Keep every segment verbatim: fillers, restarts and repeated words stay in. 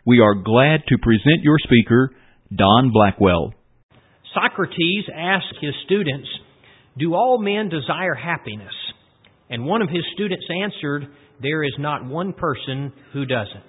We are glad to present your speaker, Don Blackwell. Socrates asked his students, "Do all men desire happiness?" And one of his students answered, "There is not one person who doesn't."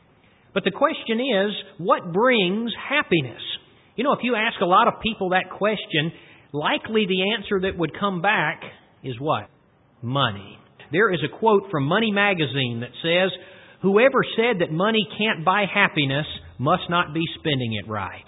But the question is, what brings happiness? You know, if you ask a lot of people that question, likely the answer that would come back is what? Money. There is a quote from Money Magazine that says, "Whoever said that money can't buy happiness must not be spending it right."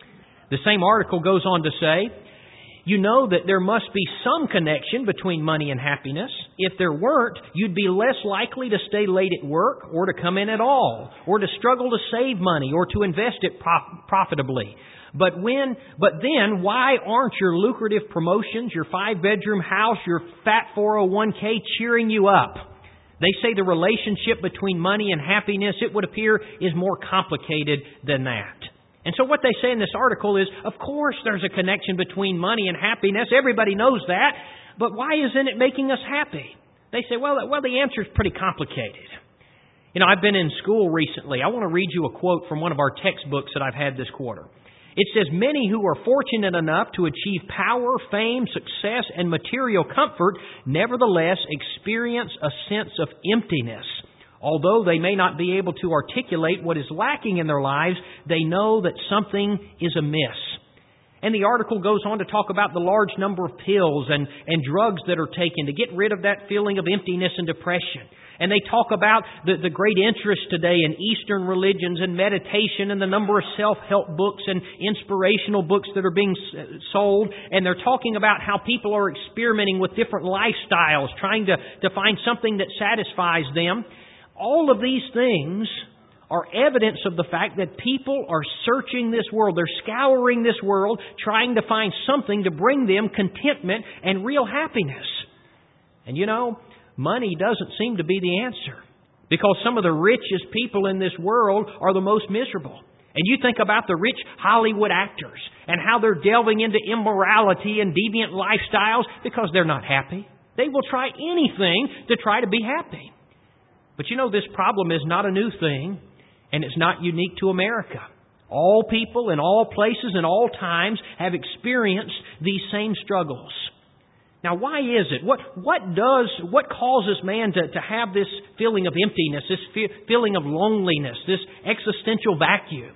The same article goes on to say, "You know that there must be some connection between money and happiness. If there weren't, you'd be less likely to stay late at work or to come in at all, or to struggle to save money or to invest it prof- profitably. But when, but then, why aren't your lucrative promotions, your five-bedroom house, your fat four oh one k cheering you up? They say the relationship between money and happiness, it would appear, is more complicated than that." And so what they say in this article is, of course there's a connection between money and happiness. Everybody knows that. But why isn't it making us happy? They say, well, well, the answer is pretty complicated. You know, I've been in school recently. I want to read you a quote from one of our textbooks that I've had this quarter. It says, "Many who are fortunate enough to achieve power, fame, success, and material comfort nevertheless experience a sense of emptiness. Although they may not be able to articulate what is lacking in their lives, they know that something is amiss." And the article goes on to talk about the large number of pills and, and drugs that are taken to get rid of that feeling of emptiness and depression. And they talk about the, the great interest today in Eastern religions and meditation and the number of self-help books and inspirational books that are being sold. And they're talking about how people are experimenting with different lifestyles, trying to, to find something that satisfies them. All of these things are evidence of the fact that people are searching this world. They're scouring this world, trying to find something to bring them contentment and real happiness. And you know, money doesn't seem to be the answer, because some of the richest people in this world are the most miserable. And you think about the rich Hollywood actors and how they're delving into immorality and deviant lifestyles because they're not happy. They will try anything to try to be happy. But you know, this problem is not a new thing, and it's not unique to America. All people in all places and all times have experienced these same struggles. Now, why is it? What what does what causes man to, to have this feeling of emptiness, this fe- feeling of loneliness, this existential vacuum?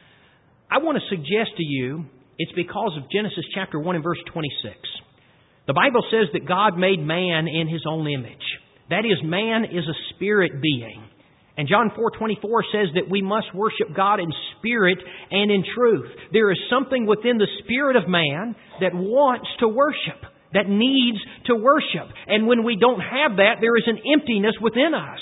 I want to suggest to you it's because of Genesis chapter one and verse twenty-six. The Bible says that God made man in His own image. That is, man is a spirit being. And John four twenty-four says that we must worship God in spirit and in truth. There is something within the spirit of man that wants to worship, that needs to worship. And when we don't have that, there is an emptiness within us.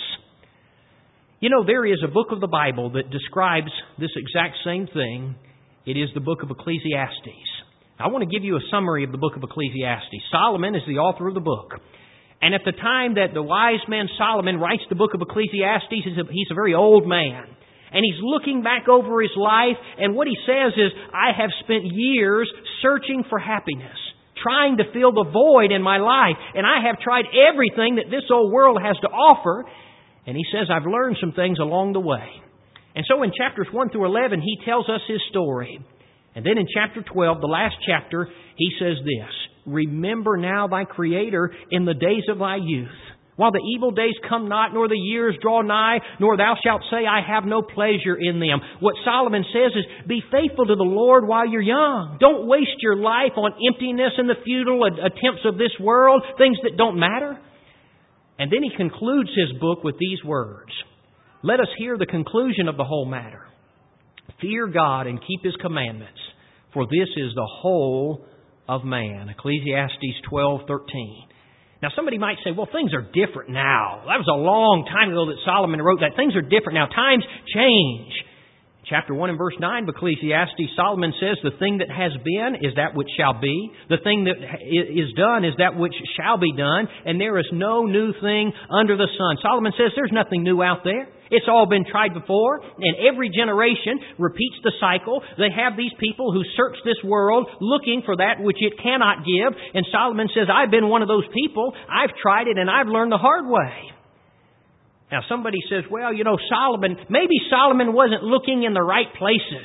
You know, there is a book of the Bible that describes this exact same thing. It is the book of Ecclesiastes. I want to give you a summary of the book of Ecclesiastes. Solomon is the author of the book. And at the time that the wise man Solomon writes the book of Ecclesiastes, he's a, he's a very old man. And he's looking back over his life, and what he says is, "I have spent years searching for happiness, trying to fill the void in my life. And I have tried everything that this old world has to offer." And he says, "I've learned some things along the way." And so in chapters one through eleven, he tells us his story. And then in chapter twelve, the last chapter, he says this, "Remember now thy Creator in the days of thy youth, while the evil days come not, nor the years draw nigh, nor thou shalt say, I have no pleasure in them." What Solomon says is, be faithful to the Lord while you're young. Don't waste your life on emptiness and the futile attempts of this world, things that don't matter. And then he concludes his book with these words. Let us hear the conclusion of the whole matter. "Fear God and keep His commandments, for this is the whole of man." Ecclesiastes twelve thirteen. Now somebody might say, well, things are different now. That was a long time ago that Solomon wrote that. Things are different now. Times change. Chapter one and verse nine of Ecclesiastes, Solomon says, "The thing that has been is that which shall be. The thing that is done is that which shall be done. And there is no new thing under the sun." Solomon says there's nothing new out there. It's all been tried before. And every generation repeats the cycle. They have these people who search this world looking for that which it cannot give. And Solomon says, I've been one of those people. I've tried it and I've learned the hard way. Now somebody says, well, you know, Solomon, maybe Solomon wasn't looking in the right places.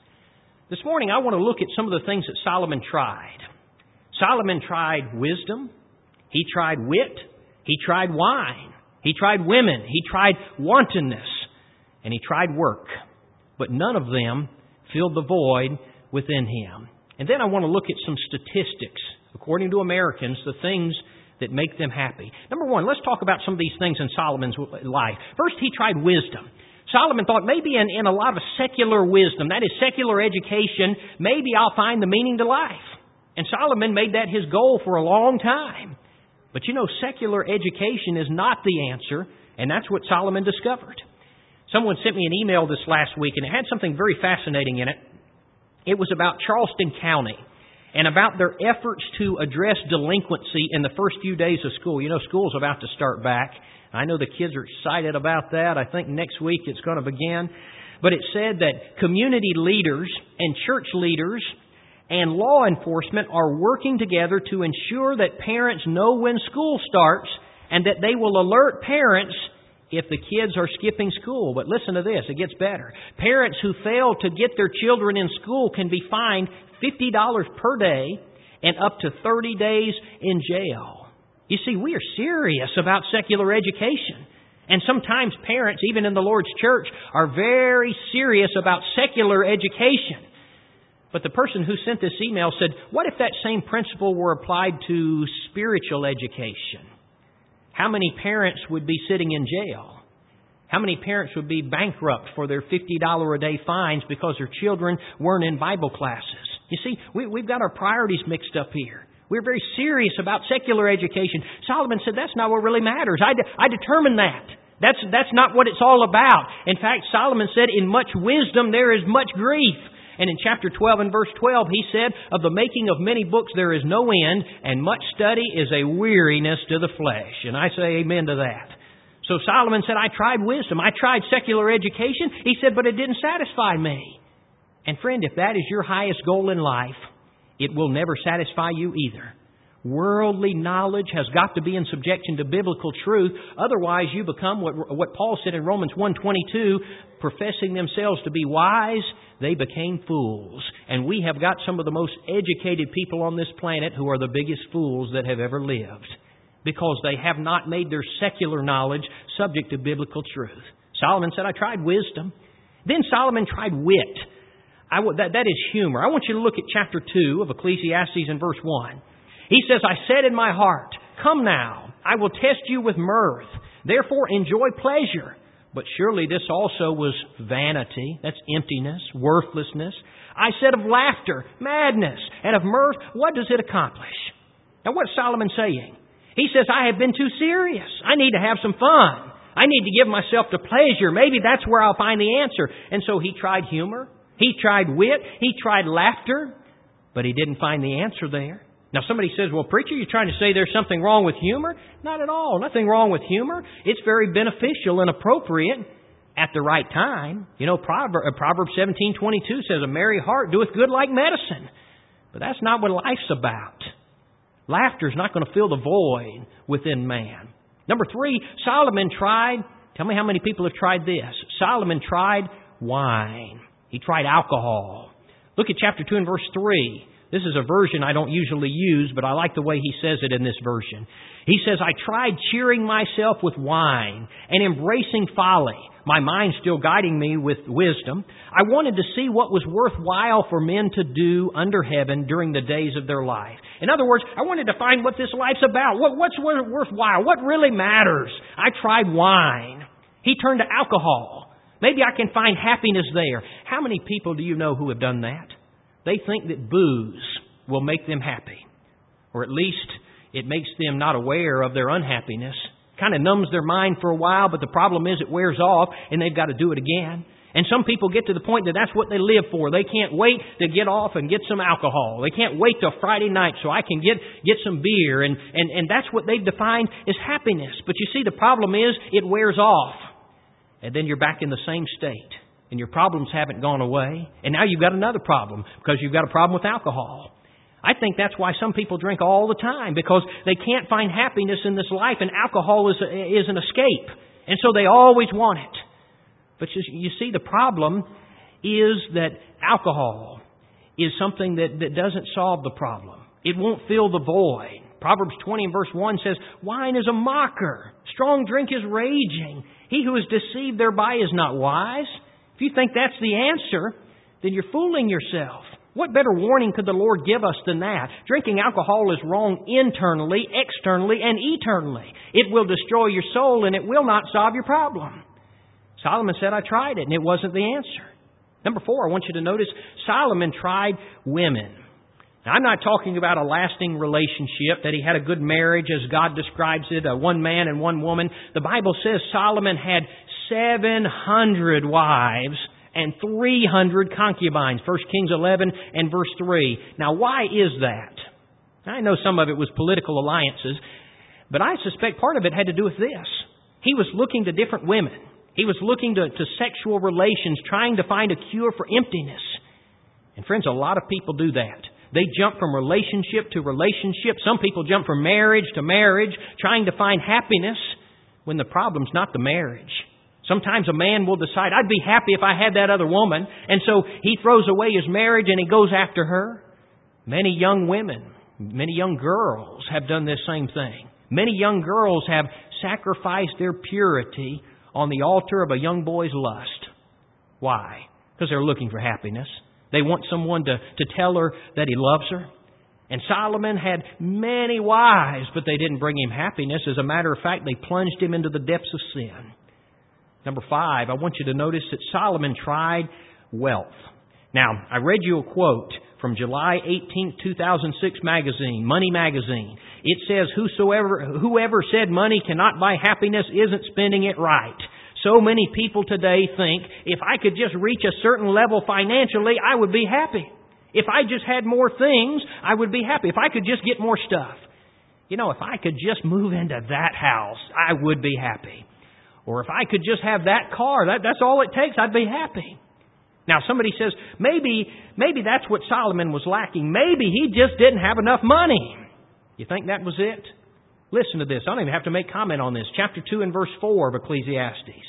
This morning I want to look at some of the things that Solomon tried. Solomon tried wisdom. He tried wit. He tried wine. He tried women. He tried wantonness. And he tried work. But none of them filled the void within him. And then I want to look at some statistics. According to Americans, the things that make them happy. Number one, let's talk about some of these things in Solomon's life. First, he tried wisdom. Solomon thought maybe in, in a lot of secular wisdom, that is secular education, maybe I'll find the meaning to life. And Solomon made that his goal for a long time. But you know, secular education is not the answer, and that's what Solomon discovered. Someone sent me an email this last week, and it had something very fascinating in it. It was about Charleston County and about their efforts to address delinquency in the first few days of school. You know, school's about to start back. I know the kids are excited about that. I think next week it's going to begin. But it said that community leaders and church leaders and law enforcement are working together to ensure that parents know when school starts and that they will alert parents if the kids are skipping school. But listen to this, it gets better. Parents who fail to get their children in school can be fined fifty dollars per day and up to thirty days in jail. You see, we are serious about secular education. And sometimes parents, even in the Lord's church, are very serious about secular education. But the person who sent this email said, what if that same principle were applied to spiritual education? How many parents would be sitting in jail? How many parents would be bankrupt for their fifty dollars a day fines because their children weren't in Bible classes? You see, we, we've got our priorities mixed up here. We're very serious about secular education. Solomon said that's not what really matters. I, de- I determined that. That's, that's not what it's all about. In fact, Solomon said, in much wisdom there is much grief. And in chapter twelve and verse twelve, he said, of the making of many books there is no end, and much study is a weariness to the flesh. And I say amen to that. So Solomon said, I tried wisdom. I tried secular education. He said, but it didn't satisfy me. And friend, if that is your highest goal in life, it will never satisfy you either. Worldly knowledge has got to be in subjection to biblical truth. Otherwise, you become what, what Paul said in Romans one twenty-two, professing themselves to be wise, they became fools. And we have got some of the most educated people on this planet who are the biggest fools that have ever lived, because they have not made their secular knowledge subject to biblical truth. Solomon said, I tried wisdom. Then Solomon tried wit. I, that, that is humor. I want you to look at chapter two of Ecclesiastes in verse one. He says, I said in my heart, come now, I will test you with mirth. Therefore enjoy pleasure. But surely this also was vanity. That's emptiness, worthlessness. I said of laughter, madness, and of mirth, what does it accomplish? Now what's Solomon saying? He says, I have been too serious. I need to have some fun. I need to give myself to pleasure. Maybe that's where I'll find the answer. And so he tried humor. He tried wit. He tried laughter. But he didn't find the answer there. Now somebody says, well, preacher, you're trying to say there's something wrong with humor? Not at all. Nothing wrong with humor. It's very beneficial and appropriate at the right time. You know, Proverbs seventeen twenty-two says, a merry heart doeth good like medicine. But that's not what life's about. Laughter is not going to fill the void within man. Number three, Solomon tried, tell me how many people have tried this. Solomon tried wine. He tried alcohol. Look at chapter two and verse three. This is a version I don't usually use, but I like the way he says it in this version. He says, I tried cheering myself with wine and embracing folly, my mind still guiding me with wisdom. I wanted to see what was worthwhile for men to do under heaven during the days of their life. In other words, I wanted to find what this life's about. What, what's worthwhile? What really matters? I tried wine. He turned to alcohol. Maybe I can find happiness there. How many people do you know who have done that? They think that booze will make them happy. Or at least it makes them not aware of their unhappiness. Kind of numbs their mind for a while, but the problem is it wears off and they've got to do it again. And some people get to the point that that's what they live for. They can't wait to get off and get some alcohol. They can't wait till Friday night so I can get, get some beer. And, and, and that's what they've defined as happiness. But you see, the problem is it wears off. And then you're back in the same state. And your problems haven't gone away. And now you've got another problem because you've got a problem with alcohol. I think that's why some people drink all the time, because they can't find happiness in this life, and alcohol is, is an escape. And so they always want it. But you, you see, the problem is that alcohol is something that, that doesn't solve the problem. It won't fill the void. Proverbs twenty and verse one says, wine is a mocker. Strong drink is raging. He who is deceived thereby is not wise. If you think that's the answer, then you're fooling yourself. What better warning could the Lord give us than that? Drinking alcohol is wrong internally, externally, and eternally. It will destroy your soul and it will not solve your problem. Solomon said, I tried it and it wasn't the answer. Number four, I want you to notice Solomon tried women. Now, I'm not talking about a lasting relationship, that he had a good marriage as God describes it, a one man and one woman. The Bible says Solomon had seven hundred wives and three hundred concubines. First Kings eleven and verse three. Now, why is that? I know some of it was political alliances, but I suspect part of it had to do with this. He was looking to different women. He was looking to, to sexual relations, trying to find a cure for emptiness. And friends, a lot of people do that. They jump from relationship to relationship. Some people jump from marriage to marriage, trying to find happiness when the problem's not the marriage. Sometimes a man will decide, I'd be happy if I had that other woman. And so he throws away his marriage and he goes after her. Many young women, many young girls have done this same thing. Many young girls have sacrificed their purity on the altar of a young boy's lust. Why? Because they're looking for happiness. They want someone to, to tell her that he loves her. And Solomon had many wives, but they didn't bring him happiness. As a matter of fact, they plunged him into the depths of sin. Number five, I want you to notice that Solomon tried wealth. Now, I read you a quote from July eighteenth, two thousand six magazine, Money Magazine. It says, Whosoever, whoever said money cannot buy happiness isn't spending it right. So many people today think, if I could just reach a certain level financially, I would be happy. If I just had more things, I would be happy. If I could just get more stuff. You know, if I could just move into that house, I would be happy. Or if I could just have that car, that, that's all it takes, I'd be happy. Now, somebody says, maybe, maybe that's what Solomon was lacking. Maybe he just didn't have enough money. You think that was it? Listen to this. I don't even have to make comment on this. Chapter two and verse four of Ecclesiastes.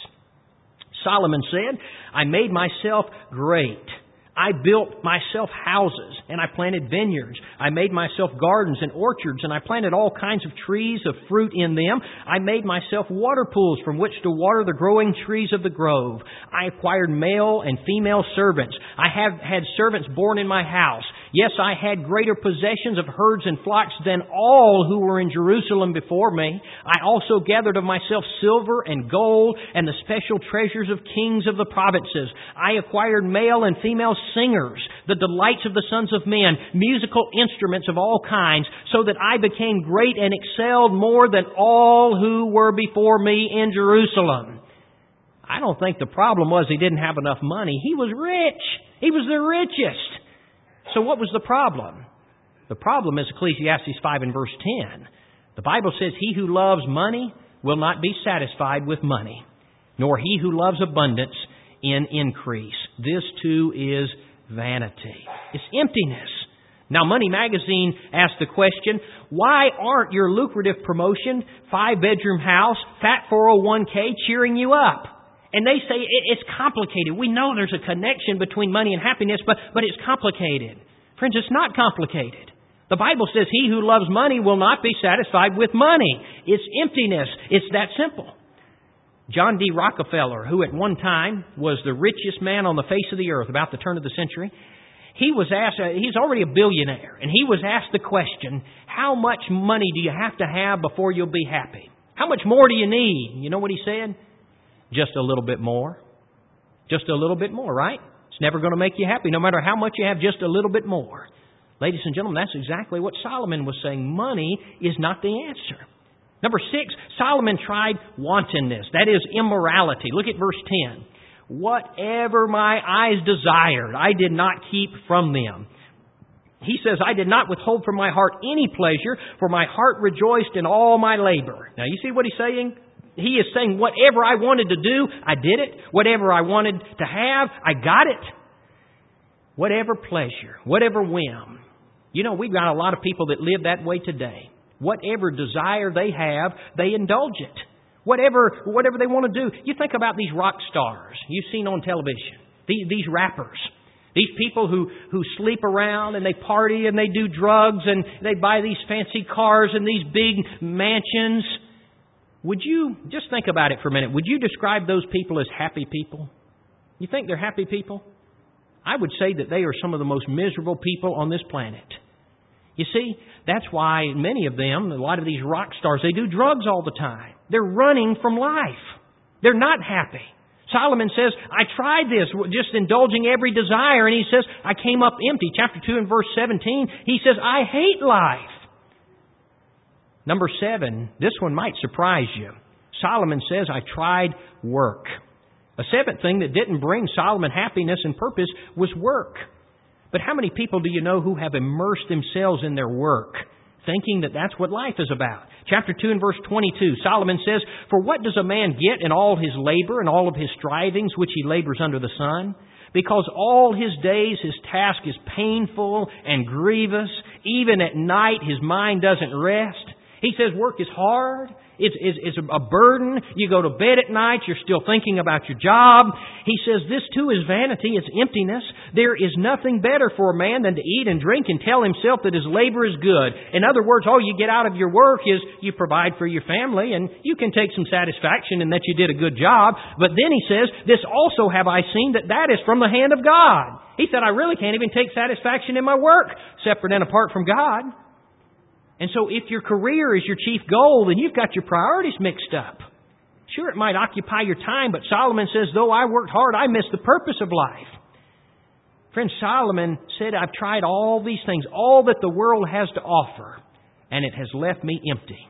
Solomon said, I made myself great. I built myself houses and I planted vineyards. I made myself gardens and orchards and I planted all kinds of trees of fruit in them. I made myself water pools from which to water the growing trees of the grove. I acquired male and female servants. I have had servants born in my house. Yes, I had greater possessions of herds and flocks than all who were in Jerusalem before me. I also gathered of myself silver and gold and the special treasures of kings of the provinces. I acquired male and female singers, the delights of the sons of men, musical instruments of all kinds, so that I became great and excelled more than all who were before me in Jerusalem. I don't think the problem was he didn't have enough money. He was rich. He was the richest. So what was the problem? The problem is Ecclesiastes five and verse ten. The Bible says, He who loves money will not be satisfied with money, nor he who loves abundance in increase. This too is vanity. It's emptiness. Now, Money Magazine asked the question, why aren't your lucrative promotion, five-bedroom house, fat four oh one k cheering you up? And they say it's complicated. We know there's a connection between money and happiness, but, but it's complicated. Friends, it's not complicated. The Bible says he who loves money will not be satisfied with money. It's emptiness. It's that simple. John D. Rockefeller, who at one time was the richest man on the face of the earth, about the turn of the century, he was asked, uh, he's already a billionaire, and he was asked the question, how much money do you have to have before you'll be happy? How much more do you need? You know what he said? Just a little bit more. Just a little bit more, right? It's never going to make you happy, no matter how much you have, just a little bit more. Ladies and gentlemen, that's exactly what Solomon was saying. Money is not the answer. Number six, Solomon tried wantonness. That is immorality. Look at verse ten. Whatever my eyes desired, I did not keep from them. He says, I did not withhold from my heart any pleasure, for my heart rejoiced in all my labor. Now, you see what he's saying? He is saying, whatever I wanted to do, I did it. Whatever I wanted to have, I got it. Whatever pleasure, whatever whim. You know, we've got a lot of people that live that way today. Whatever desire they have, they indulge it. Whatever, whatever they want to do. You think about these rock stars you've seen on television. These, these rappers. These people who, who sleep around and they party and they do drugs and they buy these fancy cars and these big mansions. Would you, just think about it for a minute, would you describe those people as happy people? You think they're happy people? I would say that they are some of the most miserable people on this planet. You see, that's why many of them, a lot of these rock stars, they do drugs all the time. They're running from life. They're not happy. Solomon says, I tried this, just indulging every desire, and he says, I came up empty. Chapter two and verse seventeen, he says, I hate life. Number seven, this one might surprise you. Solomon says, I tried work. A seventh thing that didn't bring Solomon happiness and purpose was work. But how many people do you know who have immersed themselves in their work, thinking that that's what life is about? Chapter two and verse twenty-two, Solomon says, For what does a man get in all his labor and all of his strivings which he labors under the sun? Because all his days his task is painful and grievous. Even at night his mind doesn't rest. He says work is hard. It's, it's, it's a burden. You go to bed at night, you're still thinking about your job. He says this too is vanity, it's emptiness. There is nothing better for a man than to eat and drink and tell himself that his labor is good. In other words, all you get out of your work is you provide for your family and you can take some satisfaction in that you did a good job. But then he says, this also have I seen that that is from the hand of God. He said, I really can't even take satisfaction in my work separate and apart from God. And so if your career is your chief goal, then you've got your priorities mixed up. Sure, it might occupy your time, but Solomon says, though I worked hard, I missed the purpose of life. Friend, Solomon said, I've tried all these things, all that the world has to offer, and it has left me empty.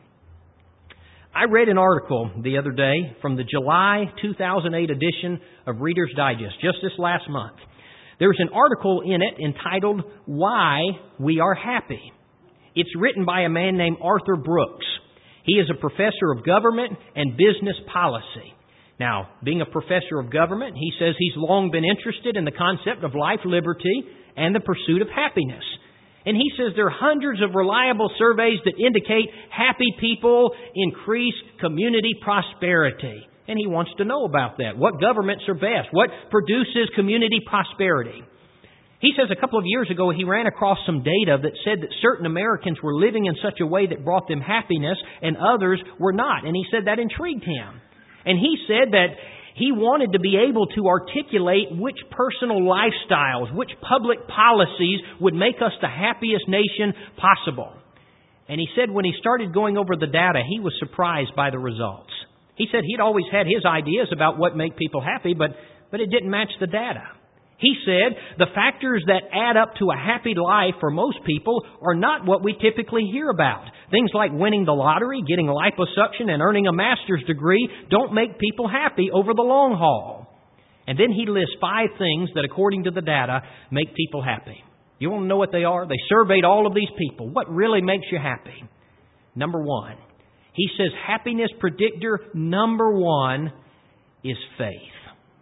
I read an article the other day from the July two thousand eight edition of Reader's Digest, just this last month. There's an article in it entitled, Why We Are Happy. It's written by a man named Arthur Brooks. He is a professor of government and business policy. Now, being a professor of government, he says he's long been interested in the concept of life, liberty, and the pursuit of happiness. And he says there are hundreds of reliable surveys that indicate happy people increase community prosperity. And he wants to know about that. What governments are best? What produces community prosperity? He says a couple of years ago he ran across some data that said that certain Americans were living in such a way that brought them happiness and others were not. And he said that intrigued him. And he said that he wanted to be able to articulate which personal lifestyles, which public policies would make us the happiest nation possible. And he said when he started going over the data, he was surprised by the results. He said he'd always had his ideas about what made people happy, but, but it didn't match the data. He said the factors that add up to a happy life for most people are not what we typically hear about. Things like winning the lottery, getting liposuction, and earning a master's degree don't make people happy over the long haul. And then he lists five things that, according to the data, make people happy. You want to know what they are? They surveyed all of these people. What really makes you happy? Number one, he says happiness predictor number one is faith.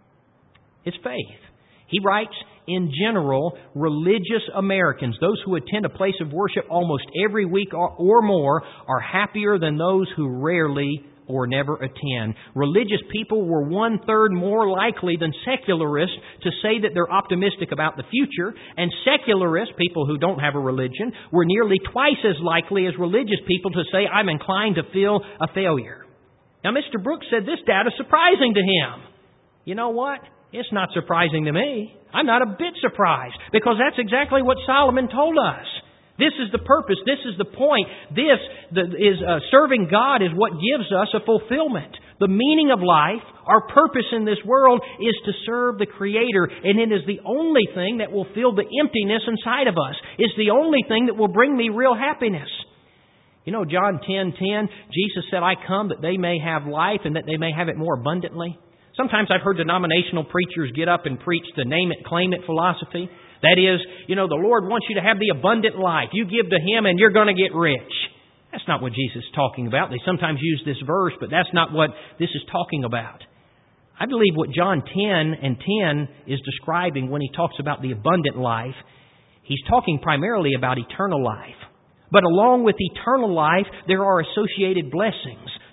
It's faith. He writes, in general, religious Americans, those who attend a place of worship almost every week or more, are happier than those who rarely or never attend. Religious people were one-third more likely than secularists to say that they're optimistic about the future, and secularists, people who don't have a religion, were nearly twice as likely as religious people to say, I'm inclined to feel a failure. Now, Mister Brooks said this data is surprising to him. You know what? It's not surprising to me. I'm not a bit surprised, because that's exactly what Solomon told us. This is the purpose. This is the point. This the, is uh, serving God is what gives us a fulfillment. The meaning of life, our purpose in this world, is to serve the Creator, and it is the only thing that will fill the emptiness inside of us. It's the only thing that will bring me real happiness. You know, John ten ten, Jesus said, I come that they may have life and that they may have it more abundantly. Sometimes I've heard denominational preachers get up and preach the name it, claim it philosophy. That is, you know, the Lord wants you to have the abundant life. You give to Him and you're going to get rich. That's not what Jesus is talking about. They sometimes use this verse, but that's not what this is talking about. I believe what John ten and ten is describing when he talks about the abundant life, he's talking primarily about eternal life. But along with eternal life, there are associated blessings,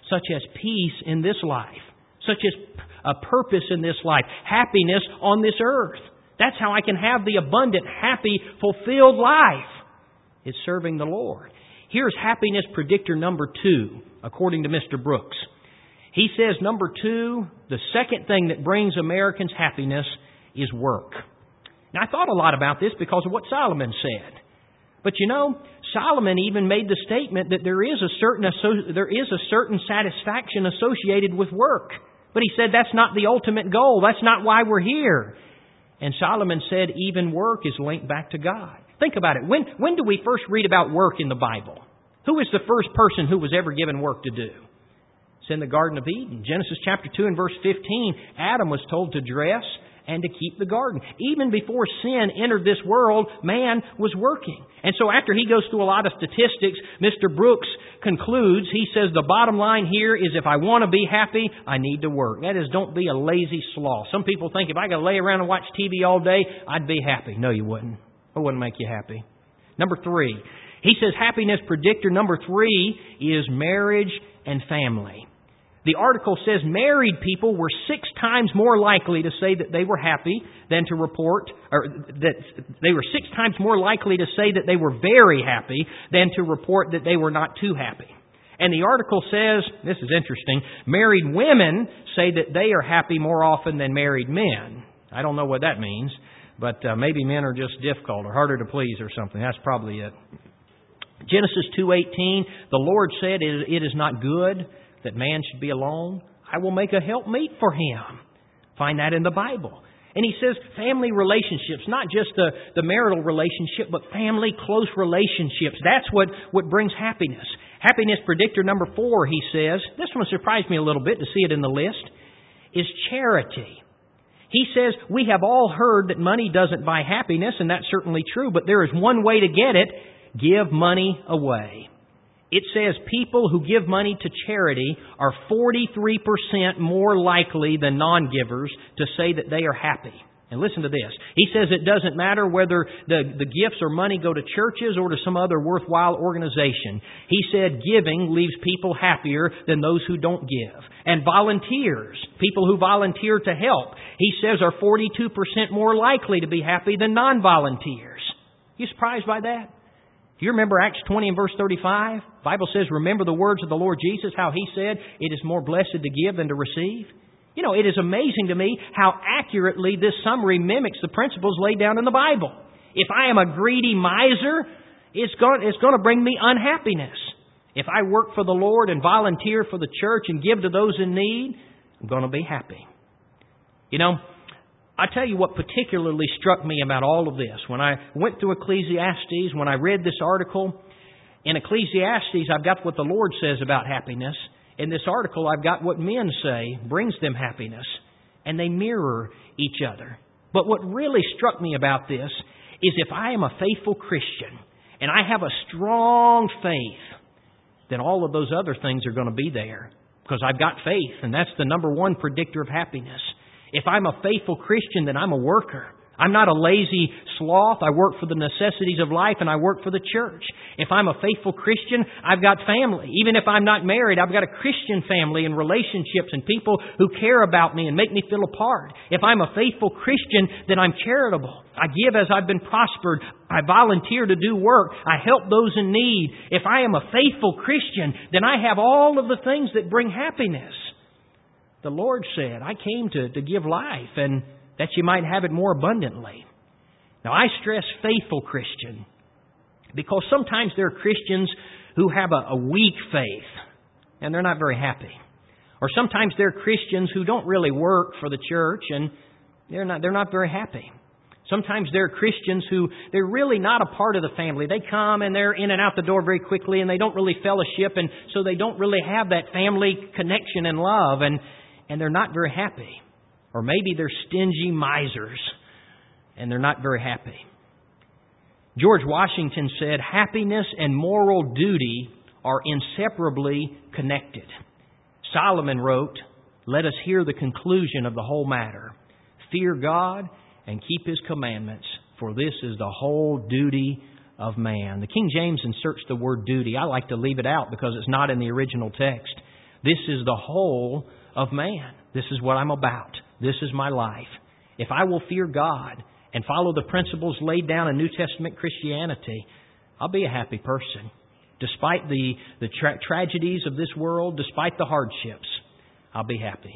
such as peace in this life, such as a purpose in this life, happiness on this earth. That's how I can have the abundant, happy, fulfilled life. It's serving the Lord. Here's happiness predictor number two, according to Mister Brooks. He says, number two, the second thing that brings Americans happiness is work. Now, I thought a lot about this because of what Solomon said. But you know, Solomon even made the statement that there is a certain there is a certain satisfaction associated with work. But he said that's not the ultimate goal. That's not why we're here. And Solomon said even work is linked back to God. Think about it. When, when do we first read about work in the Bible? Who is the first person who was ever given work to do? It's in the Garden of Eden. Genesis chapter two and verse fifteen, Adam was told to dress and to keep the garden. Even before sin entered this world, man was working. And so after he goes through a lot of statistics, Mister Brooks concludes, he says, the bottom line here is if I want to be happy, I need to work. That is, don't be a lazy sloth. Some people think if I could lay around and watch T V all day, I'd be happy. No, you wouldn't. It wouldn't make you happy. Number three, he says happiness predictor number three is marriage and family. The article says married people were six times more likely to say that they were happy than to report, or that they were six times more likely to say that they were very happy than to report that they were not too happy. And the article says, this is interesting, married women say that they are happy more often than married men. I don't know what that means, but uh, maybe men are just difficult or harder to please or something. That's probably it. Genesis two eighteen, the Lord said, it is not good that man should be alone. I will make a helpmeet for him. Find that in the Bible. And he says family relationships, not just the, the marital relationship, but family close relationships. That's what, what brings happiness. Happiness predictor number four, he says, this one surprised me a little bit to see it in the list, is charity. He says, we have all heard that money doesn't buy happiness, and that's certainly true, but there is one way to get it: give money away. It says people who give money to charity are forty-three percent more likely than non-givers to say that they are happy. And listen to this. He says it doesn't matter whether the, the gifts or money go to churches or to some other worthwhile organization. He said giving leaves people happier than those who don't give. And volunteers, people who volunteer to help, he says are forty-two percent more likely to be happy than non-volunteers. You surprised by that? Do you remember Acts twenty and verse thirty-five? The Bible says, remember the words of the Lord Jesus, how He said, it is more blessed to give than to receive. You know, it is amazing to me how accurately this summary mimics the principles laid down in the Bible. If I am a greedy miser, it's going, it's going to bring me unhappiness. If I work for the Lord and volunteer for the church and give to those in need, I'm going to be happy. You know, I tell you what particularly struck me about all of this. When I went through Ecclesiastes, when I read this article, in Ecclesiastes I've got what the Lord says about happiness. In this article I've got what men say brings them happiness. And they mirror each other. But what really struck me about this is if I am a faithful Christian and I have a strong faith, then all of those other things are going to be there. Because I've got faith, and that's the number one predictor of happiness. If I'm a faithful Christian, then I'm a worker. I'm not a lazy sloth. I work for the necessities of life, and I work for the church. If I'm a faithful Christian, I've got family. Even if I'm not married, I've got a Christian family and relationships and people who care about me and make me feel a part. If I'm a faithful Christian, then I'm charitable. I give as I've been prospered. I volunteer to do work. I help those in need. If I am a faithful Christian, then I have all of the things that bring happiness. The Lord said, I came to, to give life and that you might have it more abundantly. Now, I stress faithful Christian because sometimes there are Christians who have a, a weak faith and they're not very happy. Or sometimes there are Christians who don't really work for the church and they're not, they're not very happy. Sometimes there are Christians who, they're really not a part of the family. They come and they're in and out the door very quickly and they don't really fellowship, and so they don't really have that family connection and love, and, and they're not very happy. Or maybe they're stingy misers and they're not very happy. George Washington said, happiness and moral duty are inseparably connected. Solomon wrote, let us hear the conclusion of the whole matter. Fear God and keep His commandments, for this is the whole duty of man. The King James inserts the word duty. I like to leave it out because it's not in the original text. This is the whole of man. This is what I'm about. This is my life. If I will fear God and follow the principles laid down in New Testament Christianity, I'll be a happy person. Despite the, the tra- tragedies of this world, despite the hardships, I'll be happy.